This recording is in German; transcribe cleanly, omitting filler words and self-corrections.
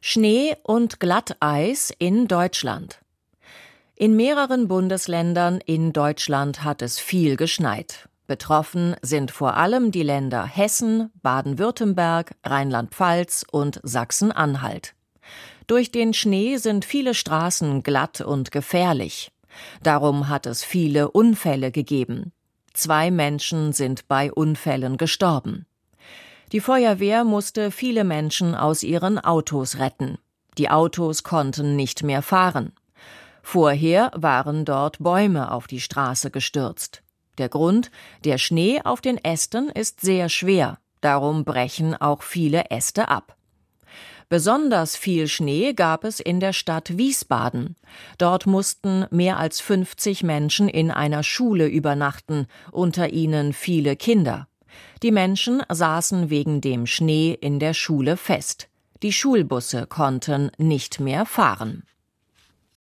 Schnee und Glatteis in Deutschland. In mehreren Bundesländern in Deutschland hat es viel geschneit. Betroffen sind vor allem die Länder Hessen, Baden-Württemberg, Rheinland-Pfalz und Sachsen-Anhalt. Durch den Schnee sind viele Straßen glatt und gefährlich. Darum hat es viele Unfälle gegeben. 2 Menschen sind bei Unfällen gestorben. Die Feuerwehr musste viele Menschen aus ihren Autos retten. Die Autos konnten nicht mehr fahren. Vorher waren dort Bäume auf die Straße gestürzt. Der Grund: der Schnee auf den Ästen ist sehr schwer, darum brechen auch viele Äste ab. Besonders viel Schnee gab es in der Stadt Wiesbaden. Dort mussten mehr als 50 Menschen in einer Schule übernachten, unter ihnen viele Kinder. Die Menschen saßen wegen dem Schnee in der Schule fest. Die Schulbusse konnten nicht mehr fahren.